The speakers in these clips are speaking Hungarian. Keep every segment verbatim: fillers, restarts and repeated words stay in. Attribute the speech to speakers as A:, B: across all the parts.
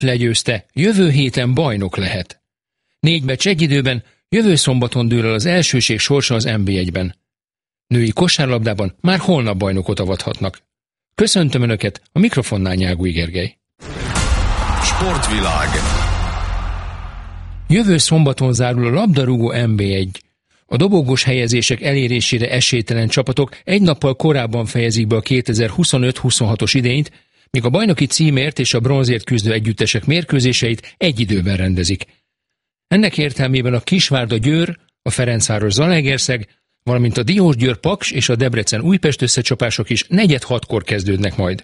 A: legyőzte, jövő héten bajnok lehet. Négy meccs egy időben, jövő szombaton dől el az elsőség sorsa az en bé egyben. Női kosárlabdában már holnap bajnokot avathatnak. Köszöntöm Önöket, a mikrofonnál Nyágúj Gergely.
B: Sportvilág.
A: Jövő szombaton zárul a labdarúgó en bé egy. A dobogós helyezések elérésére esélytelen csapatok egy nappal korábban fejezik be a kétezer-huszonöt huszonhatos idényt, míg a bajnoki címért és a bronzért küzdő együttesek mérkőzéseit egy időben rendezik. Ennek értelmében a Kisvárda Győr, a Ferencváros Zalaegerszeg, valamint a Diósgyőr Paks és a Debrecen Újpest összecsapások is negyed hatkor kezdődnek majd.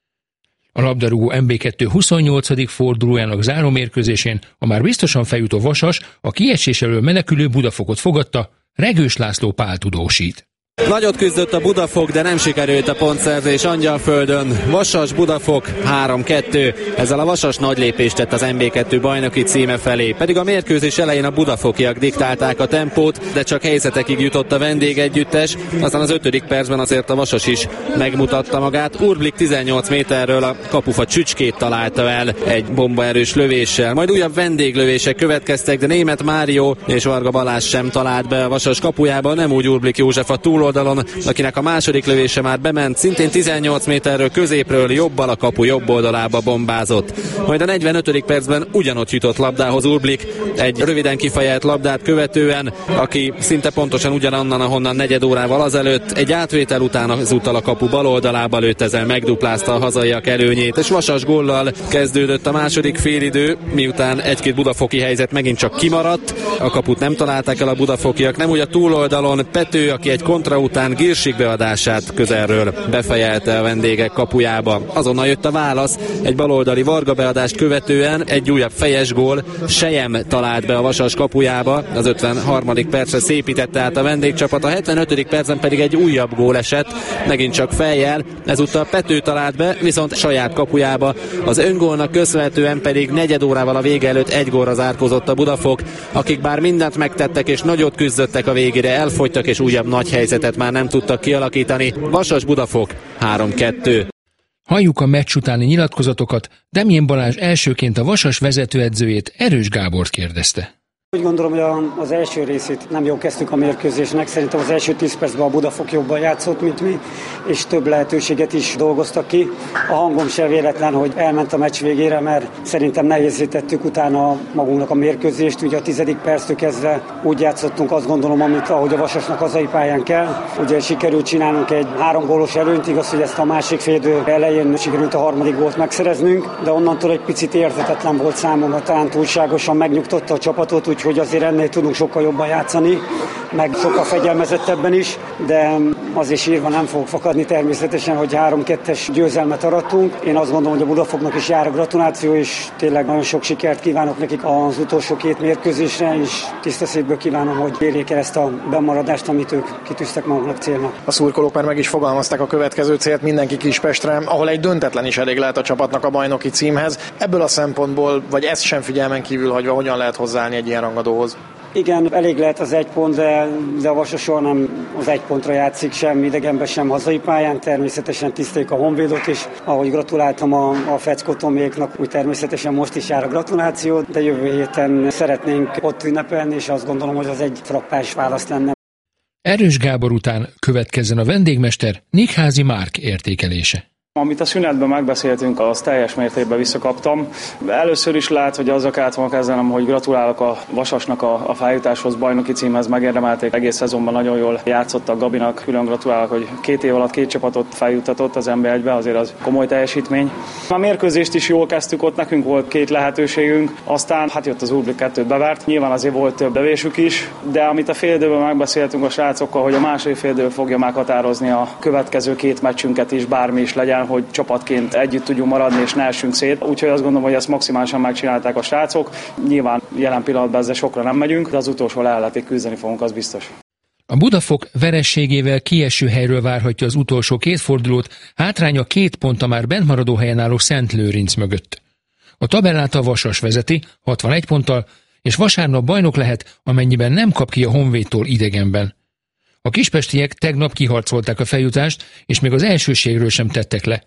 A: A labdarúgó en bé kettő huszonnyolcadik fordulójának zárómérkőzésén a már biztosan feljutó Vasas a kiesés elől menekülő Budafokot fogadta, Regős László Pál tudósít.
C: Nagyot küzdött a Budafok, de nem sikerült a pontszerzés Angyalföldön. Vasas Budafok három kettő. Ezzel a Vasas nagy lépést tett az en bé kettő bajnoki címe felé. Pedig a mérkőzés elején a budafokiak diktálták a tempót, de csak helyzetekig jutott a vendégegyüttes. Aztán az ötödik percben azért a Vasas is megmutatta magát. Urblik tizennyolc méterről a kapufa csücskét találta el egy bombaerős lövéssel. Majd újabb vendéglövések következtek, de Németh Mário és Varga Balázs sem talált be a Vasas kapujába, nem úgy Urblik József a túl oldalon, akinek a második lövése már bement, szintén tizennyolc méterről középről jobbal a kapu jobb oldalába bombázott. Majd a negyvenötödik percben ugyanott jutott labdához Urblik, egy röviden kifejelt labdát követően, aki szinte pontosan ugyanannan, ahonnan negyed órával azelőtt, egy átvétel után azúttal a kapu bal oldalába lőtt, ezzel megduplázta a hazaiak előnyét, és Vasas góllal kezdődött a második félidő, miután egy-két budafoki helyzet megint csak kimaradt, a kaput nem találták el a budafokiak, nem úgy a túloldalon Pető, aki egy kontra után Girsik beadását közelről befejelte a vendégek kapujába. Azonnal jött a válasz, egy baloldali Varga beadást követően egy újabb fejes gól, Sejem talált be a Vasas kapujába, az ötvenharmadik percre szépítette át a vendégcsapat, a hetvenötödik percen pedig egy újabb gól esett, megint csak fejjel, ezúttal Pető talált be, viszont saját kapujába, az öngólnak köszönhetően pedig negyed órával a vége előtt egy gólra zárkózott a Budafok, akik bár mindent megtettek és nagyot küzdöttek a végére, elfogytak és újabb nagy helyzetet már nem tudtak kialakítani. Vasas Budafok három kettő.
A: Halljuk a meccs utáni nyilatkozatokat, Demjén Balázs elsőként a Vasas vezetőedzőjét, Erős Gábort kérdezte.
D: Úgy gondolom, hogy az első részét nem jól kezdtük a mérkőzésnek. Szerintem az első tíz percben a Budafok jobban játszott, mint mi, és több lehetőséget is dolgoztak ki. A hangom sem véletlen, hogy elment a meccs végére, mert szerintem nehézzé tettük utána magunknak a mérkőzést. Ugye a tizedik perctől kezdve úgy játszottunk, azt gondolom, amit ahogy a Vasasnak hazai pályán kell. Ugye sikerült csinálnunk egy három gólos előnyt, igaz, hogy ezt a másik félidő elején sikerült a harmadik gólt megszereznünk, de onnantól egy picit érthetetlen volt számomra, talán túlságosan megnyugtotta a csapatot, úgyhogy azért ennél tudunk sokkal jobban játszani, meg sokkal fegyelmezettebben is, de azért sírva nem fogok fakadni természetesen, hogy három kettes győzelmet arattunk. Én azt gondolom, hogy a Budafoknak is jár a gratuláció, és tényleg nagyon sok sikert kívánok nekik az utolsó két mérkőzésre, és tiszta szívből kívánom, hogy érjék el ezt a bemaradást, amit ők kitűztek maguknak célnak.
E: A szurkolók már meg is fogalmazták a következő célt, mindenki Kispestre, ahol egy döntetlen is elég lehet a csapatnak a bajnoki címhez. Ebből a szempontból, vagy ezt sem figyelmen kívül hagyva, hogyan lehet hozzáállni egy ilyen rangadóhoz?
D: Igen, elég lehet az egy pont, de, de a Vasas soha nem az egy pontra játszik, sem idegenben, sem hazai pályán. Természetesen tiszteljük a Honvédot is. Ahogy gratuláltam a, a Feckó Tomiéknak, úgy természetesen most is jár a gratuláció, de jövő héten szeretnénk ott ünnepelni, és azt gondolom, hogy az egy frappás válasz lenne.
A: Erős Gábor után következzen a vendégmester Nikházi Márk értékelése.
F: Amit a szünetben megbeszéltünk, azt teljes mértékben visszakaptam. Először is lehet, hogy azzal kellett volna kezdenem, hogy gratulálok a Vasasnak a, a feljutáshoz, bajnoki címhez, megérdemelték. Egész szezonban nagyon jól játszottak, Gabinak külön gratulálok, hogy két év alatt két csapatot feljuttatott az en bé egybe, azért az komoly teljesítmény. A mérkőzést is jól kezdtük, ott nekünk volt két lehetőségünk, aztán hát jött az Urblik, kettőt bevert. Nyilván azért volt több bevésük is, de amit a félidőben megbeszéltünk a srácokkal, hogy a második félidő fogja meghatározni a következő két meccsünket is, bármi is legyen, hogy csapatként együtt tudjunk maradni és ne essünk szét. Úgyhogy azt gondolom, hogy ezt maximálisan megcsinálták a srácok. Nyilván jelen pillanatban ezzel sokra nem megyünk, de az utolsó leheletig küzdeni fogunk, az biztos.
A: A Budafok verességével kieső helyről várhatja az utolsó két fordulót, hátránya két pont a már bentmaradó helyen álló Szent Lőrinc mögött. A tabellát a Vasas vezeti hatvanegy ponttal, és vasárnap bajnok lehet, amennyiben nem kap ki a Honvédtól idegenben. A kispestiek tegnap kiharcolták a feljutást, és még az elsőségről sem tettek le.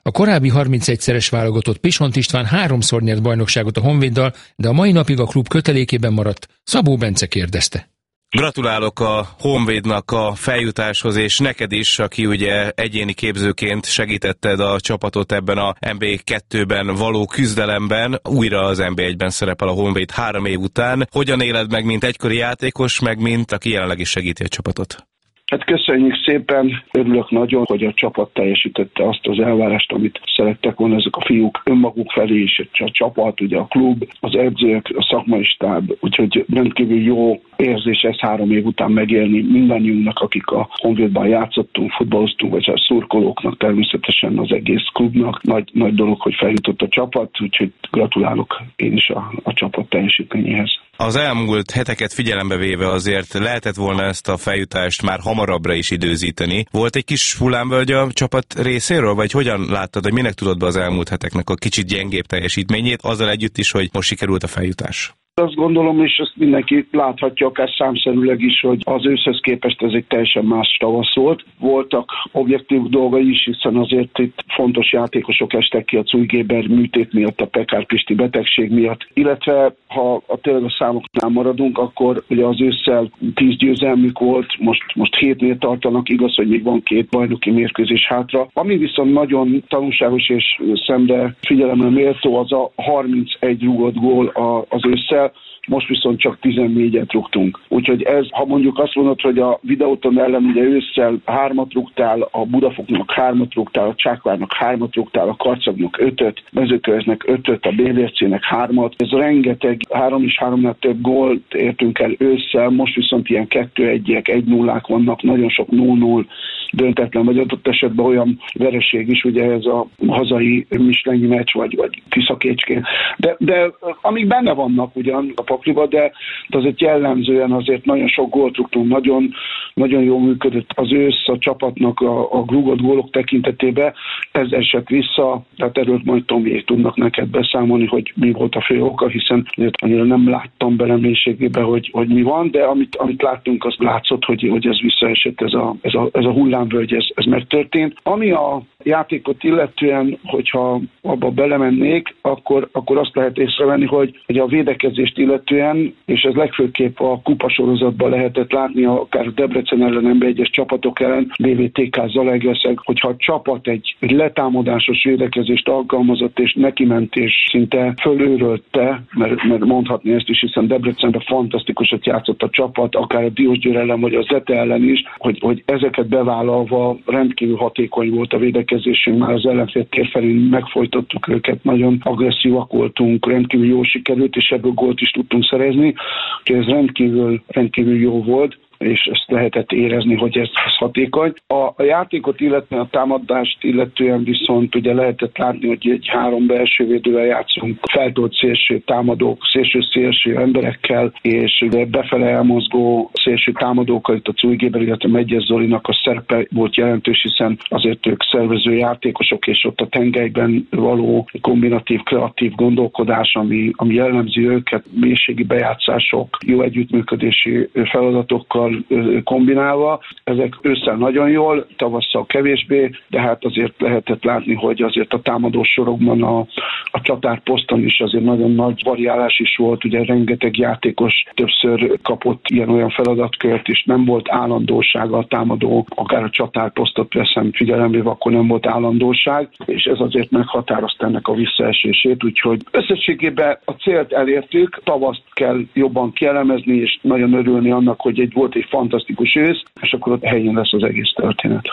A: A korábbi harmincegyszeres válogatott Pisont István háromszor nyert bajnokságot a Honvéddal, de a mai napig a klub kötelékében maradt. Szabó Bence kérdezte.
B: Gratulálok a Honvédnak a feljutáshoz, és neked is, aki ugye egyéni képzőként segítetted a csapatot ebben a en bé kettőben való küzdelemben. Újra az en bé egyben szerepel a Honvéd három év után. Hogyan éled meg, mint egykori játékos, meg mint aki jelenleg is segíti a csapatot?
G: Hát köszönjük szépen, örülök nagyon, hogy a csapat teljesítette azt az elvárást, amit szerettek volna ezek a fiúk önmaguk felé is, a csapat, ugye a klub, az edzők, a szakmai stáb, úgyhogy rendkívül jó érzés ez három év után megélni mindannyiunknak, akik a Honvédban játszottunk, futballoztunk, vagy a szurkolóknak, természetesen az egész klubnak. Nagy, nagy dolog, hogy feljutott a csapat, úgyhogy gratulálok én is a, a csapat teljesítményéhez.
B: Az elmúlt heteket figyelembe véve azért lehetett volna ezt a feljutást már hamarabbra is időzíteni. Volt egy kis hullámvölgy a csapat részéről, vagy hogyan láttad, hogy minek tudod be az elmúlt heteknek a kicsit gyengébb teljesítményét, azzal együtt is, hogy most sikerült a feljutás?
G: Azt gondolom, és ezt mindenki láthatja, akár számszerűleg is, hogy az őszhez képest ez egy teljesen más tavasz volt. Voltak objektív dolgai is, hiszen azért itt fontos játékosok estek ki a Cújgéber műtét miatt, a Pekár Pisti betegség miatt, illetve ha a tényleg a számoknál maradunk, akkor ugye az ősszel tíz győzelmük volt, most, most hétnél tartanak, igaz, hogy még van két bajnoki mérkőzés hátra. Ami viszont nagyon tanulságos és szemre figyelemre méltó, az a harmincegy rúgott gól az ősszel, most viszont csak tizennégyet rúgtunk. Úgyhogy ez, ha mondjuk azt mondod, hogy a Videóton ellen ugye ősszel hármat rúgtál, a Budafoknak hármat rúgtál, a Csákvárnak hármat rúgtál, a Karcagnak ötöt, Mezőkövesnek ötöt, a bé vé er cének hármat. Ez rengeteg, három és háromnál több gólt értünk el ősszel, most viszont ilyen kettő egyek, egy nullák vannak, nagyon sok null null döntetlen, vagy adott esetben olyan vereség is, ugye ez a hazai mislenyi meccs, vagy, vagy Tiszakécskén. De, de amik benne vannak ugyan a pakliba, de, de azért jellemzően azért nagyon sok gólt rúgtunk, nagyon, nagyon jól működött az ősz a csapatnak a, a rúgott gólok tekintetében. Ez esett vissza, tehát erről majd Tomiék tudnak neked beszámolni, hogy mi volt a fő oka, hiszen annyira nem láttam bele mélységébe, hogy, hogy mi van, de amit, amit láttunk, az látszott, hogy, hogy ez visszaesett, ez a, ez a, ez a hullámvölgy, ez, ez megtörtént. Ami a játékot illetően, hogyha abba belemennék, akkor, akkor azt lehet észrevenni, hogy, hogy a védekezést illetően, és ez legfőképp a kupasorozatban lehetett látni, akár a Debrecen ellen, en bé egyes csapatok ellen, bé vé té ká Zalaegerszeg, hogyha a csapat egy, egy letámadásos védekezést alkalmazott, és nekiment, és szinte fölőrölte, mert, mert mondhatni ezt is, hiszen Debrecenben fantasztikusat játszott a csapat, akár a Diósgyőr ellen, vagy a Zete ellen is, hogy, hogy ezeket bevállalva rendkívül hatékony volt a védekezésünk, már az ellenfél tér felén megfojtottuk őket, nagyon agresszívak voltunk, rendkívül jó sikerült, és ebből gólt is tudtunk szerezni, úgyhogy ez rendkívül, rendkívül jó volt, és ezt lehetett érezni, hogy ez, ez hatékony. A, a játékot illetően, a támadást illetően viszont ugye lehetett látni, hogy egy három belső védővel játszunk, feltolt szélső támadók, szélső-szélső emberekkel, és ugye befele elmozgó szélső támadókkal, itt a Cújgéber, illetve Megyes Zolinak a szerepe volt jelentős, hiszen azért ők szervező játékosok, és ott a tengelyben való kombinatív, kreatív gondolkodás, ami, ami jellemzi őket, mélységi bejátszások, jó együttműködési feladatokkal kombinálva. Ezek ősszel nagyon jól, tavasszal kevésbé, de hát azért lehetett látni, hogy azért a támadó sorokban a, a csatárposzton is azért nagyon nagy variálás is volt, ugye rengeteg játékos többször kapott ilyen-olyan feladatkört, és nem volt állandósága a támadó, akár a csatárposztot veszem figyelembe, akkor nem volt állandóság, és ez azért meghatározta ennek a visszaesését, úgyhogy összességében a célt elértük, tavaszt kell jobban kielemezni, és nagyon örülni annak, hogy egy volt egy fantasztikus ősz, és akkor ott helyén lesz az egész történet.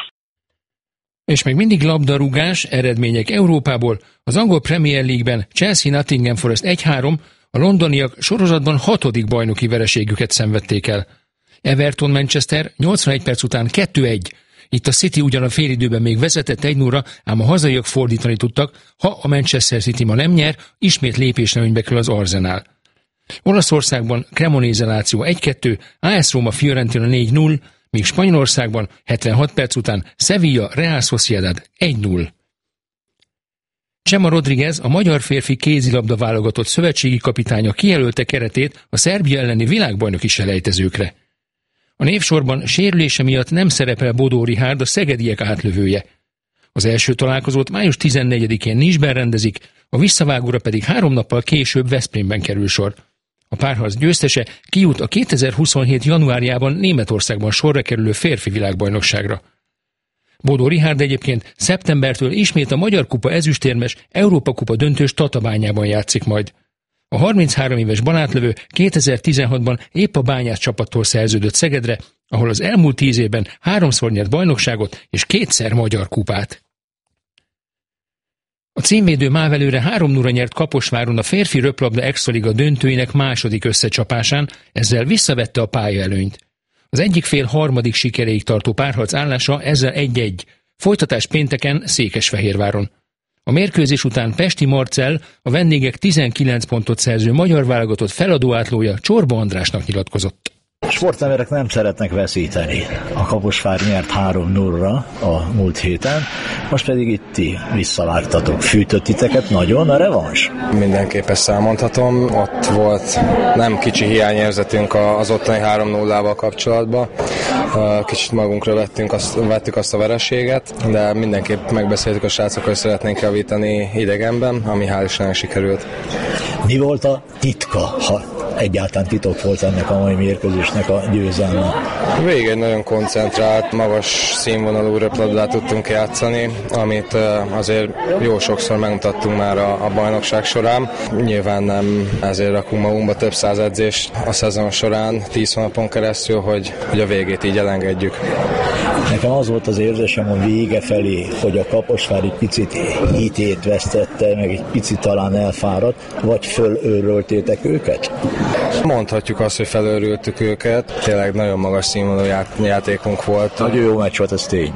A: És még mindig labdarúgás, eredmények Európából, az angol Premier League-ben Chelsea Nottingham Forest egy három, a londoniak sorozatban hatodik bajnoki vereségüket szenvedték el. Everton Manchester nyolcvanegy perc után kettő egy. Itt a City ugyan a félidőben még vezetett egy nullra, ám a hazaiak fordítani tudtak, ha a Manchester City ma nem nyer, ismét lépésnelőnybe kerül az Arsenal. Olaszországban Cremonese Lazio egy kettő, á es Roma Fiorentina négy null, míg Spanyolországban hetvenhat perc után Sevilla Real Sociedad egy null. Chema Rodriguez, a magyar férfi kézilabda válogatott szövetségi kapitánya kijelölte keretét a Szerbia elleni világbajnoki selejtezőkre. A névsorban sérülése miatt nem szerepel Bodó Richárd, a szegediek átlövője. Az első találkozót május tizennegyedikén Niceben rendezik, a visszavágóra pedig három nappal később Veszprémben kerül sor. A párharc győztese kijut a kétezer-huszonhét januárjában Németországban sorra kerülő férfi világbajnokságra. Bodó Richárd egyébként szeptembertől ismét a Magyar Kupa ezüstérmes Európa Kupa döntős Tatabányában játszik majd. A harminchárom éves banátlövő kétezer-tizenhatban épp a Bányász csapattól szerződött Szegedre, ahol az elmúlt tíz évben háromszor nyert bajnokságot és kétszer Magyar Kupát. A címvédő Mávelőre három nulla nyert Kaposváron a férfi röplabda Extraliga döntőinek második összecsapásán, ezzel visszavette a pályaelőnyt. Az egyik fél harmadik sikeréig tartó párharc állása ezzel egy-egy, folytatás pénteken Székesfehérváron. A mérkőzés után Pesti Marcell, a vendégek tizenkilenc pontot szerző magyar válogatott feladóátlója Csorba Andrásnak nyilatkozott.
H: Sportemberek nem szeretnek veszíteni. A Kaposvár nyert három nullra a múlt héten, most pedig itt ti visszavártatok. Fűtött titeket nagyon a revans?
I: Mindenképpen számolhatom. Ott volt nem kicsi hiányérzetünk az ottani három nullával kapcsolatban. Kicsit magunkra vettünk azt, vettük azt a vereséget, de mindenképp megbeszéltük a srácokkal, hogy szeretnénk javítani idegenben, ami hál' Istennek sikerült.
H: Mi volt a titka, ha egyáltalán titok volt ennek a mai mérkőzésnek a győzelme?
I: Végig egy nagyon koncentrált, magas színvonalú röplabdát tudtunk játszani, amit azért jó sokszor megmutattunk már a, a bajnokság során. Nyilván nem ezért rakunk magunkba több száz edzést a szezon során, tíz hónapon keresztül, hogy, hogy a végét így elengedjük.
H: Nekem az volt az érzésem a vége felé, hogy a Kaposvár egy picit hitét vesztette, meg egy picit talán elfáradt, vagy fölőröltétek őket?
I: Mondhatjuk azt, hogy felőrültük őket. Tényleg nagyon magas színvonalú játékunk volt.
H: Nagyon jó meccs volt, ez tény.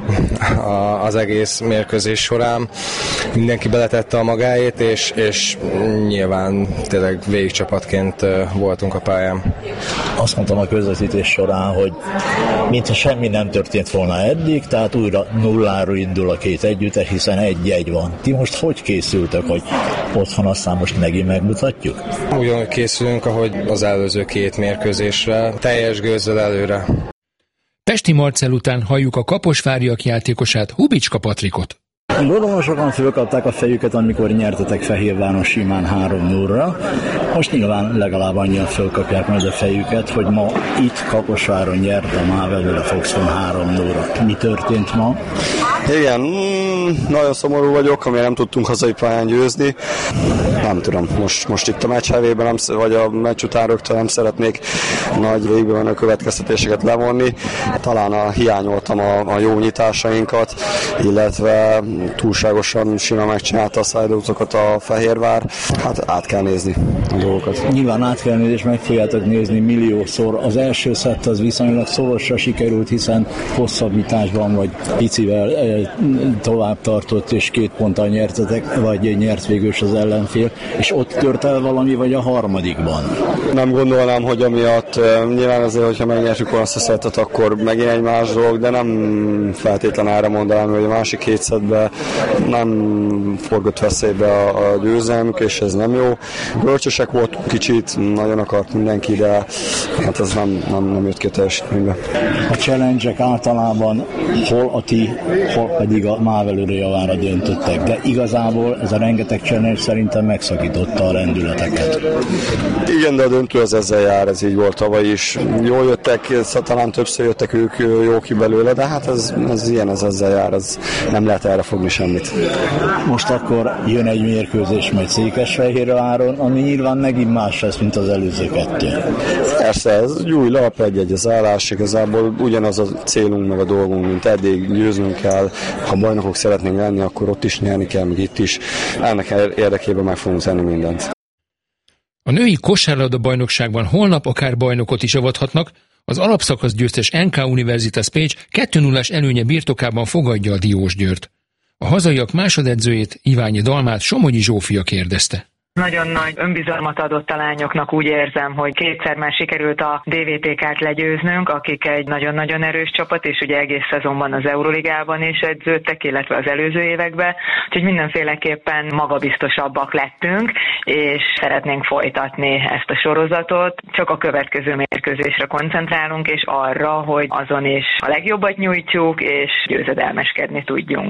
I: Az egész mérkőzés során mindenki beletette a magáét, és, és nyilván tényleg végigcsapatként voltunk a pályán.
H: Azt mondtam a közvetítés során, hogy mintha semmi nem történt volna eddig, tehát újra nulláról indul a két együttes, hiszen egy-egy van. Ti most hogy készültek, hogy otthon aztán most megint megmutatjuk?
I: Ugyanúgy készülünk, ahogy az előző két mérkőzésre, teljes gőzzel előre.
A: Pesti Marcell után halljuk a kaposváriak játékosát, Hubicska Patrikot.
H: Gondolom, sokan fölkapták a fejüket, amikor nyertetek Fehérváron simán három nullra. Most nyilván legalább annyian fölkapják majd a fejüket, hogy ma itt Kaposváron nyert a Mávelőre Foxton három nullra. Mi történt ma?
J: Igen, mm, nagyon szomorú vagyok, amire nem tudtunk hazai pályán győzni. Nem tudom, most, most itt a meccs hevében, nem, vagy a meccs után rögtön nem szeretnék nagy végben a következtetéseket levonni. Talán a, hiányoltam a, a jó nyitásainkat, illetve túlságosan simán megcsinálta a szájlótokat a Fehérvár. Hát át kell nézni a dolgokat.
H: Nyilván át kell nézni, és meg fogjátok nézni milliószor. Az első szett az viszonylag szorosra sikerült, hiszen hosszabbításban vagy picivel tovább tartott, és két ponttal nyertetek, vagy nyert végül az ellenfél, és ott tört el valami, vagy a harmadikban?
J: Nem gondolnám, hogy amiatt nyilván azért, hogyha megnyertük azt a szettet, akkor megint egy más dolog, de nem feltétlen erre mondanám, hogy a másik két szettben nem forgott veszélybe a, a győzelmük, és ez nem jó. Bölcsösek volt kicsit, nagyon akart mindenki, de hát ez nem, nem, nem jött ki a teljesítménybe.
H: A challenge-ek általában hol a ti, hol pedig a Mávelőre javára döntöttek, de igazából ez a rengeteg challenge szerintem megszakította a rendületeket.
J: Igen, de a döntő az ezzel jár, ez így volt tavaly is. Jól jöttek, talán többször jöttek ők jó ki belőle, de hát ez, ez ilyen, ez ezzel jár, ez nem lehet erre fogni semmit.
H: Most akkor jön egy mérkőzés majd Székesfehérváron, ami nyilván megint más lesz, mint az előző kettő.
J: Persze, ez egy új lap, egy-egy az állás, igazából ugyanaz a célunk meg a dolgunk, mint eddig, győznünk kell. Ha bajnokok szeretnénk lenni, akkor ott is nyerni kell, meg itt is. Ennek érdekében meg fogunk tenni mindent.
A: A női kosárlabda bajnokságban holnap akár bajnokot is avathatnak, az alapszakasz győztes en ká Universitas Pécs kettő nullás előnye birtokában fogadja a Diósgyőrt. A hazaiak másodedzőjét, Iványi Dalmát Somogyi Zsófia kérdezte.
K: Nagyon nagy önbizalmat adott a lányoknak, úgy érzem, hogy kétszer már sikerült a dé vé té ká-t legyőznünk, akik egy nagyon-nagyon erős csapat, és ugye egész szezonban az Euroligában is edződtek, illetve az előző években, úgyhogy mindenféleképpen magabiztosabbak lettünk, és szeretnénk folytatni ezt a sorozatot. Csak a következő mérkőzésre koncentrálunk, és arra, hogy azon is a legjobbat nyújtjuk, és győzedelmeskedni tudjunk.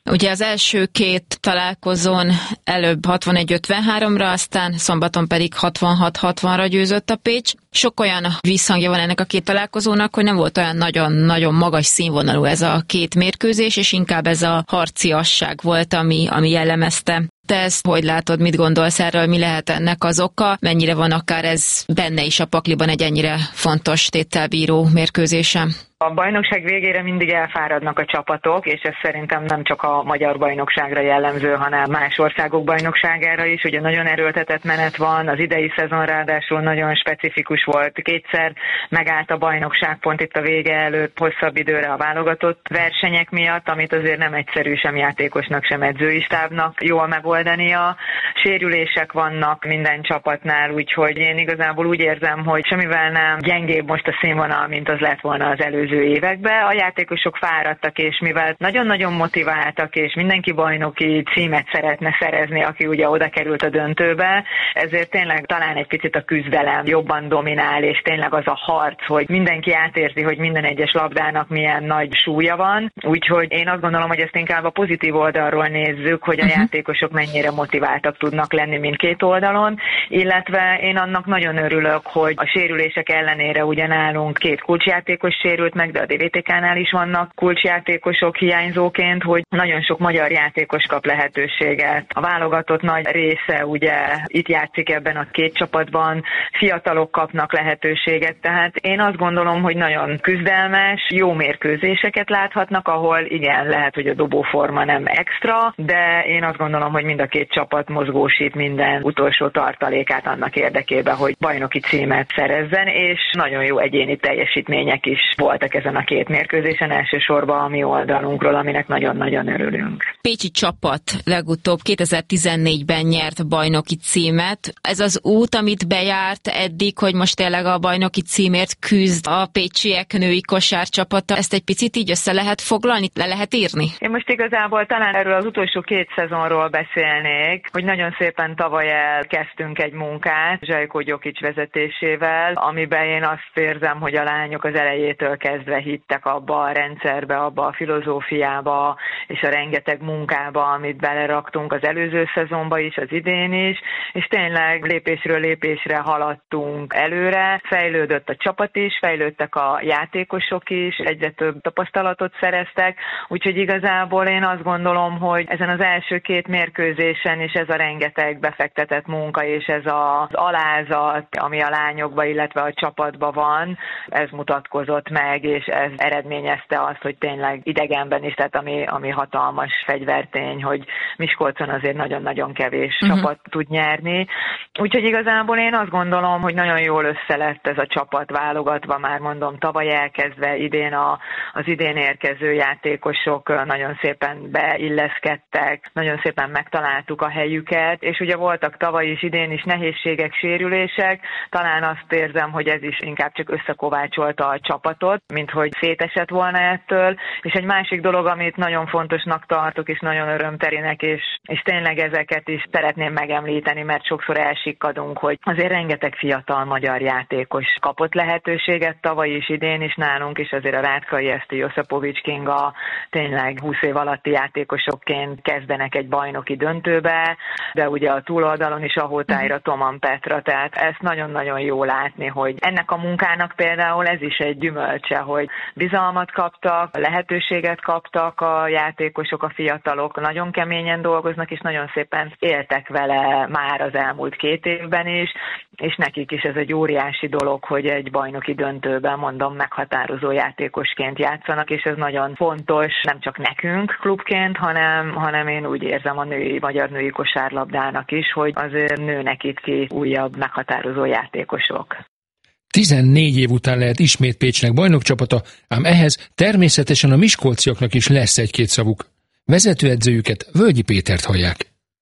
L: Ugye az első két találkozón előbb hatvanegy ötvenháromra, aztán szombaton pedig hatvanhat hatvanra győzött a Pécs. Sok olyan visszhangja van ennek a két találkozónak, hogy nem volt olyan nagyon-nagyon magas színvonalú ez a két mérkőzés, és inkább ez a harciasság volt, ami, ami jellemezte. Te ezt hogy látod, mit gondolsz erről, mi lehet ennek az oka? Mennyire van akár ez benne is a pakliban egy ennyire fontos téttelbíró mérkőzése?
K: A bajnokság végére mindig elfáradnak a csapatok, és ez szerintem nem csak a magyar bajnokságra jellemző, hanem más országok bajnokságára is. Ugye nagyon erőltetett menet van, az idei szezon ráadásul nagyon specifikus volt. Kétszer megállt a bajnokság pont itt a vége előtt hosszabb időre a válogatott versenyek miatt, amit azért nem egyszerű sem játékosnak, sem edzői stábnak jól megoldania. Sérülések vannak minden csapatnál, úgyhogy én igazából úgy érzem, hogy semmivel nem gyengébb most a színvonal, mint az lett volna az előző években. A játékosok fáradtak, és mivel nagyon-nagyon motiváltak, és mindenki bajnoki címet szeretne szerezni, aki ugye oda került a döntőbe, ezért tényleg talán egy picit a küzdelem jobban dominál, és tényleg az a harc, hogy mindenki átérzi, hogy minden egyes labdának milyen nagy súlya van. Úgyhogy én azt gondolom, hogy ezt inkább a pozitív oldalról nézzük, hogy a uh-huh. játékosok mennyire motiváltak tudnak lenni mindkét oldalon, illetve én annak nagyon örülök, hogy a sérülések ellenére ugye nálunk két kulcsjátékos sérült meg, de a dé vé té ká-nál is vannak kulcsjátékosok hiányzóként, hogy nagyon sok magyar játékos kap lehetőséget. A válogatott nagy része ugye itt játszik ebben a két csapatban, fiatalok kapnak lehetőséget, tehát én azt gondolom, hogy nagyon küzdelmes, jó mérkőzéseket láthatnak, ahol igen, lehet, hogy a dobóforma nem extra, de én azt gondolom, hogy mind a két csapat mozgósít minden utolsó tartalékát annak érdekében, hogy bajnoki címet szerezzen, és nagyon jó egyéni teljesítmények is voltak ezen a két mérkőzésen, elsősorban a mi oldalunkról, aminek nagyon-nagyon örülünk.
L: Pécsi csapat legutóbb kétezer-tizennégyben nyert bajnoki címet. Ez az út, amit bejárt eddig, hogy most tényleg a bajnoki címért küzd a pécsiek női kosárcsapata, ezt egy picit így össze lehet foglalni, le lehet írni?
K: Én most igazából talán erről az utolsó két szezonról beszélnék, hogy nagyon szépen tavaly elkezdtünk egy munkát Zsajko Gyokics vezetésével, amiben én azt érzem, hogy a lányok az elejétől kezdve hittek abba a rendszerbe, abba a filozófiába, és a rengeteg munkába, amit beleraktunk az előző szezonba is, az idén is, és tényleg lépésről lépésre haladtunk előre, fejlődött a csapat is, fejlődtek a játékosok is, egyre több tapasztalatot szereztek, úgyhogy igazából én azt gondolom, hogy ezen az első két mérkőzésen is ez a rengeteg befektetett munka, és ez az alázat, ami a lányokba, illetve a csapatba van, ez mutatkozott meg, és ez eredményezte azt, hogy tényleg idegenben is, tehát ami, ami hatalmas fegyvertény, hogy Miskolcon azért nagyon-nagyon kevés uh-huh. csapat tud nyerni. Úgyhogy igazából én azt gondolom, hogy nagyon jól össze lett ez a csapat válogatva, már mondom, tavaly elkezdve, idén a, az idén érkező játékosok nagyon szépen beilleszkedtek, nagyon szépen megtaláltuk a helyüket, és ugye voltak tavaly is, idén is nehézségek, sérülések, talán azt érzem, hogy ez is inkább csak összekovácsolta a csapatot, mint hogy szétesett volna ettől, és egy másik dolog, amit nagyon fontosnak tartok, és nagyon örömterinek, és, és tényleg ezeket is szeretném megemlíteni, mert sokszor elsikkadunk, hogy azért rengeteg fiatal magyar játékos kapott lehetőséget tavaly is, idén is nálunk, és azért a Rátkai Eszti, Joszapovics Kinga tényleg húsz év alatti játékosokként kezdenek egy bajnoki döntőbe, de ugye a túloldalon is a Hótájra Toman Petra, tehát ezt nagyon-nagyon jó látni, hogy ennek a munkának például ez is egy gyümölcse, hogy bizalmat kaptak, lehetőséget kaptak a játékosok, a fiatalok, nagyon keményen dolgoznak, és nagyon szépen éltek vele már az elmúlt két évben is, és nekik is ez egy óriási dolog, hogy egy bajnoki döntőben, mondom, meghatározó játékosként játszanak, és ez nagyon fontos, nem csak nekünk klubként, hanem, hanem én úgy érzem a női, magyar női kosárlabdának is, hogy azért nőnek itt ki újabb meghatározó játékosok.
A: tizennégy év után lehet ismét Pécsnek bajnokcsapata, ám ehhez természetesen a miskolciaknak is lesz egy-két szavuk. Vezetőedzőjüket, Völgyi Pétert hallják.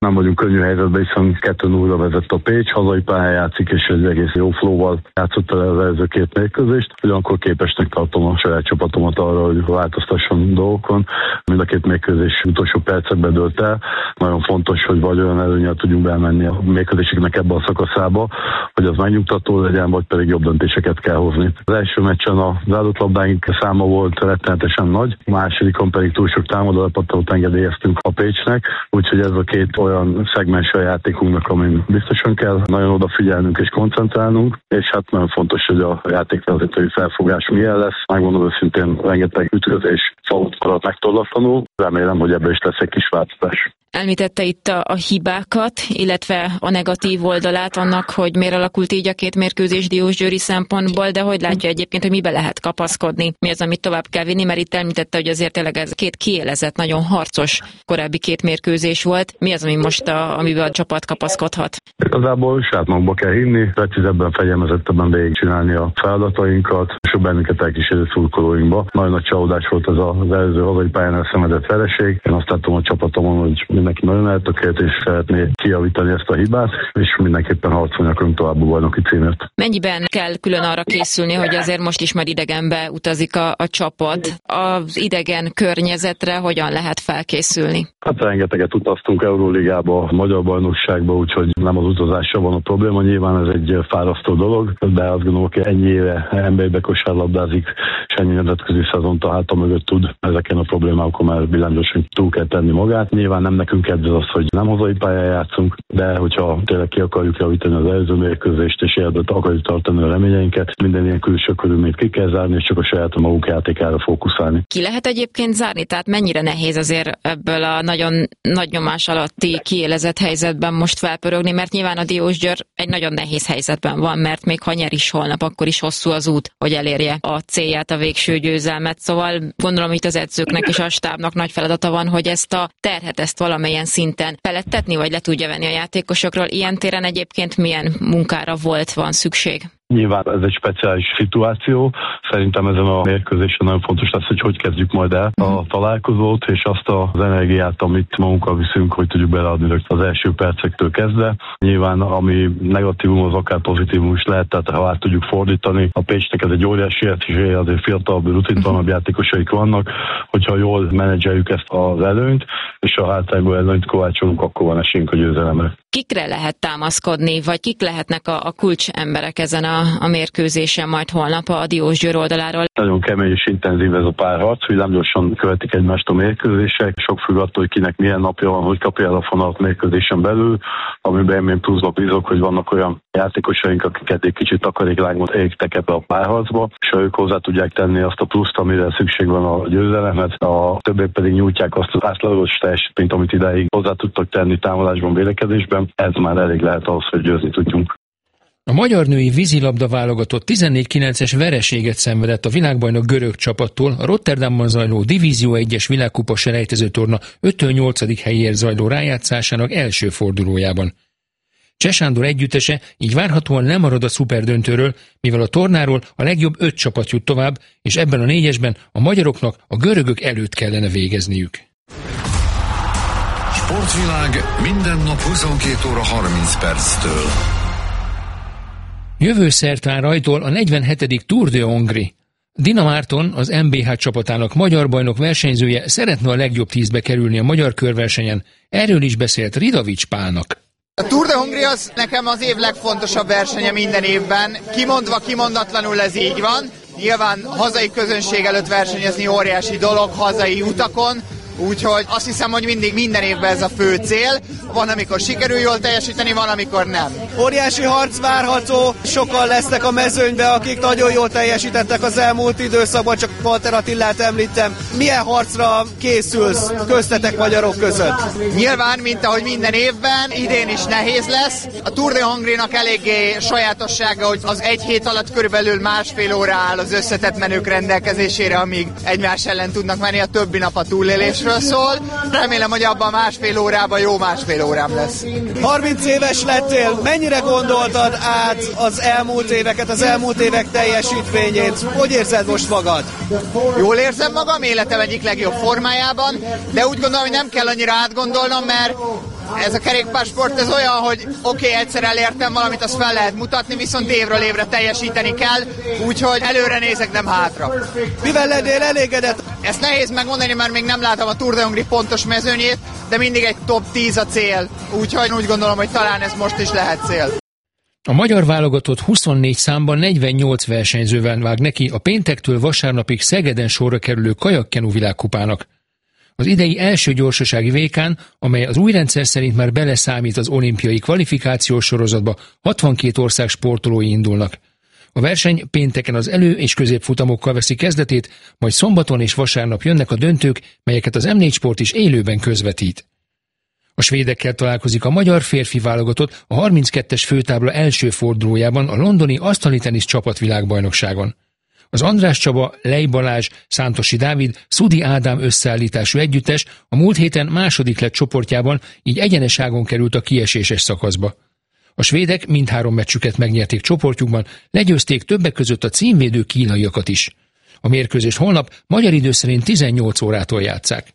M: Nem vagyunk könnyű helyzetben, hiszen kettő nulla vezet a Pécs, hazai pályán játszik, és egy egész jó flóval játszott el az előző két mérkőzést. Ugyanakkor képesnek tartom a saját csapatomat arra, hogy változtasson dolgokon. Mind a két mérkőzés utolsó percekben dőlt el. Nagyon fontos, hogy vagy olyan előnyel tudjunk bemenni a mérkőzéseknek ebbe a szakaszába, hogy az megnyugtató legyen, vagy pedig jobb döntéseket kell hozni. Az első meccsen a zárdott labdáink száma volt rettenetesen nagy, a másodikon pedig túl sok támadó lepattanót engedélyeztünk a Pécsnek, úgyhogy ez a két olyan szegmens a játékunknak, amin biztosan kell nagyon odafigyelnünk és koncentrálnunk, és hát nagyon fontos, hogy a játékvezetői felfogás milyen lesz. Megmondom őszintén, rengeteg ütközés falut maradt megtorlatlanul. Remélem, hogy ebből is lesz egy kis változás.
L: Elmítette itt a, a hibákat, illetve a negatív oldalát annak, hogy miért alakult így a két mérkőzés diósgyőri szempontból, de hogy látja egyébként, hogy mibe lehet kapaszkodni, mi az, amit tovább kell vinni, mert itt említette, hogy azért tényleg ez két kiélezett, nagyon harcos korábbi két mérkőzés volt. Mi az, ami most a, amiben a csapat kapaszkodhat?
M: Igazából saját magukba kell hinni, precízebben, fegyelmezettebben végigcsinálni a feladatainkat, és a bennünket elkísérő szurkolóinkba. Nagyon nagy csalódás volt ez az előző hazai pályán elszenvedett vereség. Én azt látom a csapatomon, hogy mindenki nagyon eltökélt, és szeretné kijavítani ezt a hibát, és mindenképpen harcolni akarunk tovább a bajnoki címért. Mennyiben kell külön arra készülni, hogy azért most is már idegenbe utazik a, a csapat? Az idegen környezetre hogyan lehet felkészülni? Hát rengeteget utaztunk Euróligába, a Magyar Bajnokságba, úgyhogy nem az utazással van a probléma. Nyilván ez egy fárasztó dolog, de azt gondolom, hogy ennyi éve en bé á-be kosárlabdázik, és ennyi nemzetközi szezont a háta mögött tud ezeken a problémákon már villámgyorsan túl kell tenni magát. Nyilván nem nekünk kedvez az, hogy nem hazai pályán játszunk, de hogyha tényleg ki akarjuk javítani az előző mérkőzést, és életben akarjuk tartani a reményeinket, minden ilyen külső körülményt ki kell zárni, és csak a saját magunk játékára fókuszálni. Ki lehet egyébként zárni? Tehát mennyire nehéz azért ebből a nagyon nagy nyomás alatti kiélezett helyzetben most felpörögni, mert nyilván a Diósgyőr egy nagyon nehéz helyzetben van, mert még ha nyer is holnap, akkor is hosszú az út, hogy elérje a célját, a végső győzelmet. Szóval gondolom, hogy az edzőknek és a stábnak nagy feladata van, hogy ezt a terhet, ezt valamilyen szinten felettetni, vagy le tudja venni a játékosokról. Ilyen téren egyébként milyen munkára volt, van szükség? Nyilván ez egy speciális szituáció. Szerintem ezen a mérkőzésen nagyon fontos lesz, hogy hogy kezdjük majd el a találkozót, és azt az energiát, amit magunkkal viszünk, hogy tudjuk beleadni az első percektől kezdve. Nyilván ami negatívum, az akár pozitívum is lehet, tehát ha át tudjuk fordítani. A Pécsnek ez egy óriási esély, azért fiatalabb, rutintalanabb játékosaik vannak, hogyha jól menedzseljük ezt az előnyt, és a hátrányból előnyt kovácsolunk, akkor van esélyünk a győzelemre. Kikre lehet támaszkodni, vagy kik lehetnek a, a kulcs emberek ezen a, a mérkőzésen majd holnap a Diósgyőr oldaláról? Nagyon kemény és intenzív ez a párharc, villámgyorsan követik egymást a mérkőzések, sok függ attól, hogy kinek milyen napja van, hogy kapja el a fonalat mérkőzésen belül, amiben én pluszba bízok, hogy vannak olyan játékosaink, akiket egy kicsit takaréklángot égtek ebbe a párharcba, és ha ők hozzá tudják tenni azt a pluszt, amire szükség van a győzelemhez, a többiek pedig nyújtják azt az átlagos teljesítményt, amit idáig hozzá tudtak tenni támadásban, védekezésben. Ez már elég lehet ahhoz, hogy győzni tudjunk. A magyar női vízilabda válogatott tizennégy kilences vereséget szenvedett a világbajnok görög csapattól a Rotterdamban zajló Divízió egyes világkupa selejtezőtorna ötől nyolcadik helyéért zajló rájátszásának első fordulójában. Cseh Sándor együttese így várhatóan lemarad a szuperdöntőről, mivel a tornáról a legjobb öt csapat jut tovább, és ebben a négyesben a magyaroknak a görögök előtt kellene végezniük.
N: Sportvilág minden nap huszonkét óra harminc perctől.
A: Jövő szerdán rajtol a negyvenhetedik Tour de Hongrie. Dina Márton, az em bé há csapatának magyar bajnok versenyzője szeretne a legjobb tízbe kerülni a magyar körversenyen. Erről is beszélt Ridavics Pálnak.
O: A Tour de Hongrie az nekem az év legfontosabb versenye minden évben. Kimondva, kimondatlanul ez így van. Nyilván hazai közönség előtt versenyezni óriási dolog, hazai utakon. Úgyhogy azt hiszem, hogy mindig minden évben ez a fő cél. Van, amikor sikerül jól teljesíteni, van, amikor nem.
P: Óriási harc várható, sokan lesznek a mezőnybe, akik nagyon jól teljesítettek az elmúlt időszakban, csak Walter Attilát említem. Milyen harcra készülsz köztetek magyarok között?
O: Nyilván, mint ahogy minden évben, idén is nehéz lesz. A Tour de Hongrie-nak eléggé sajátossága, hogy az egy hét alatt körülbelül másfél óra áll az összetett menők rendelkezésére, amíg egymás ellen tudnak menni, a többi nap a túlélésről szól. Remélem, hogy abban másfél órában jó másfél órám lesz.
P: harminc éves lettél, mennyire gondoltad át az elmúlt éveket, az elmúlt évek teljesítményét? Hogy érzed most magad?
O: Jól érzem magam, életem egyik legjobb formájában, de úgy gondolom, hogy nem kell annyira átgondolnom, mert Ez a kerékpársport ez olyan, hogy oké, okay, egyszer elértem valamit, azt fel lehet mutatni, viszont évről évre teljesíteni kell, úgyhogy előre nézek, nem hátra.
P: Mivel lennél elégedett?
O: Ezt nehéz megmondani, mert még nem látom a Tour de Hongrie pontos mezőnyét, de mindig egy top tíz a cél, úgyhogy úgy gondolom, hogy talán ez most is lehet cél.
A: A magyar válogatott huszonnégy számban negyvennyolc versenyzővel vág neki a péntektől vasárnapig Szegeden sorra kerülő kajakkenu világkupának. Az idei első gyorsasági vékán, amely az új rendszer szerint már beleszámít az olimpiai kvalifikációs sorozatba, hatvankét ország sportolói indulnak. A verseny pénteken az elő- és középfutamokkal veszi kezdetét, majd szombaton és vasárnap jönnek a döntők, melyeket az em négy Sport is élőben közvetít. A svédekkel találkozik a magyar férfi válogatott a harminckettes főtábla első fordulójában a londoni asztali tenisz csapatvilágbajnokságon. Az András Csaba, Lej Balázs, Szántosi Dávid, Szudi Ádám összeállítású együttes a múlt héten második lett csoportjában, így egyeneságon került a kieséses szakaszba. A svédek mindhárom meccsüket megnyerték csoportjukban, legyőzték többek között a címvédő kínaiakat is. A mérkőzést holnap magyar idő szerint tizennyolc órától játsszák.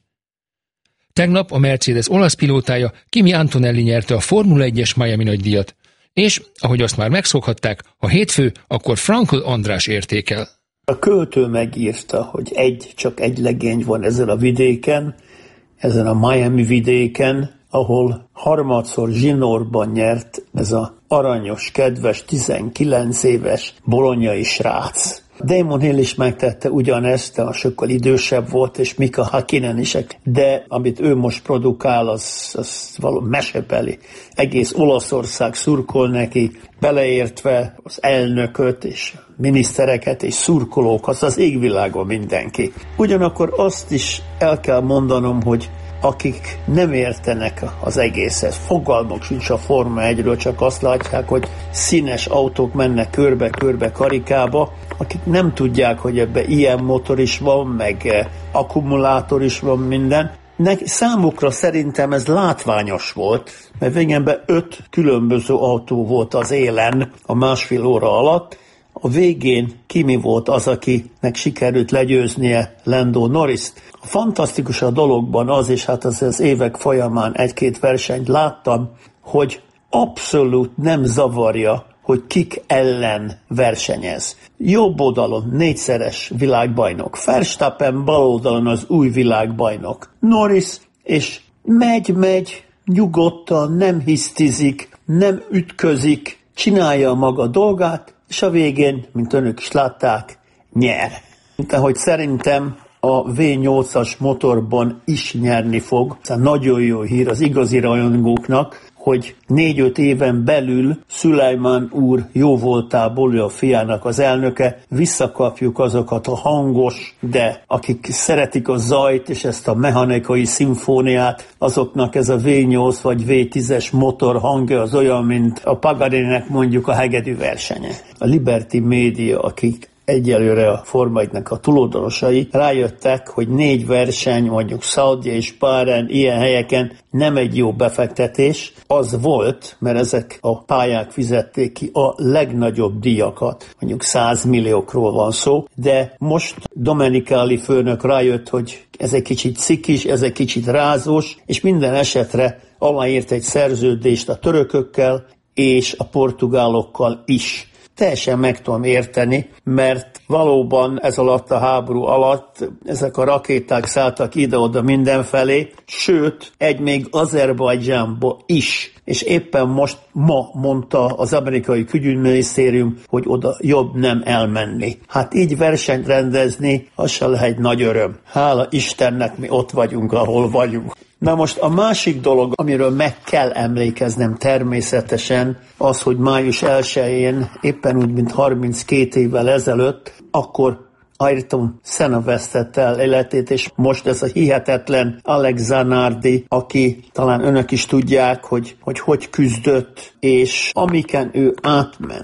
A: Tegnap a Mercedes olasz pilótája Kimi Antonelli nyerte a Formula egyes Miami nagydíjat, és, ahogy azt már megszokhatták, ha hétfő, akkor Frankl András értékel.
Q: A költő megírta, hogy egy, csak egy legény van ezen a vidéken, ezen a Miami vidéken, ahol harmadszor zsinórban nyert ez a aranyos, kedves, tizenkilenc éves bolonyai srác. Damon Hill is megtette ugyanezt, de sokkal idősebb volt, és Mika Hakkinen is, de amit ő most produkál, az, az való mesebeli. Egész Olaszország szurkol neki, beleértve az elnököt, és minisztereket, és szurkolókat, az égvilágon mindenki. Ugyanakkor azt is el kell mondanom, hogy akik nem értenek az egészet, fogalmuk sincs a Forma egyről, csak azt látják, hogy színes autók mennek körbe-körbe karikába, akik nem tudják, hogy ebbe ilyen motor is van, meg akkumulátor is van, minden. Neki, számukra szerintem ez látványos volt, mert végemben öt különböző autó volt az élen a másfél óra alatt. A végén Kimi volt az, akinek sikerült legyőznie Lando Norrist. A fantasztikus a dologban az, és hát az, az évek folyamán egy-két versenyt láttam, hogy abszolút nem zavarja, hogy kik ellen versenyez. Jobb oldalon négyszeres világbajnok, Verstappen bal oldalon az új világbajnok, Norris, és megy-megy, nyugodtan, nem hisztizik, nem ütközik, csinálja a maga dolgát, és a végén, mint önök is látták, nyer. Tehát szerintem a vé nyolcas motorban is nyerni fog. Ez nagyon jó hír az igazi rajongóknak, hogy négy-öt éven belül Szulajmán úr jóvoltából, a fiának az elnöke, visszakapjuk azokat a hangos, de akik szeretik a zajt és ezt a mechanikai szimfóniát, azoknak ez a vé nyolc vagy vé tízes motor hangja az olyan, mint a Paganinek mondjuk a hegedű versenye. A Liberty Media, akik egyelőre a Forma egynek a tulajdonosai rájöttek, hogy négy verseny, mondjuk Szaudi és Bahrein ilyen helyeken nem egy jó befektetés. Az volt, mert ezek a pályák fizették ki a legnagyobb díjakat, mondjuk száz milliókról van szó, de most Domenicali főnök rájött, hogy ez egy kicsit cikis, ez egy kicsit rázós, és minden esetre aláírt egy szerződést a törökökkel és a portugálokkal is. Teljesen meg tudom érteni, mert valóban ez alatt a háború alatt ezek a rakéták szálltak ide-oda mindenfelé, sőt, egy még Azerbajdzsánba is. És éppen most ma mondta az amerikai külügyminisztérium, hogy oda jobb nem elmenni. Hát így versenyt rendezni, az se lehet nagy öröm. Hála Istennek mi ott vagyunk, ahol vagyunk. Na most a másik dolog, amiről meg kell emlékeznem természetesen, az, hogy május elsején, éppen úgy, mint harminckét évvel ezelőtt, akkor Ayrton Senna vesztette el életét, és most ez a hihetetlen Alex Zanardi, aki talán önök is tudják, hogy hogy, hogy küzdött, és amiken ő átment,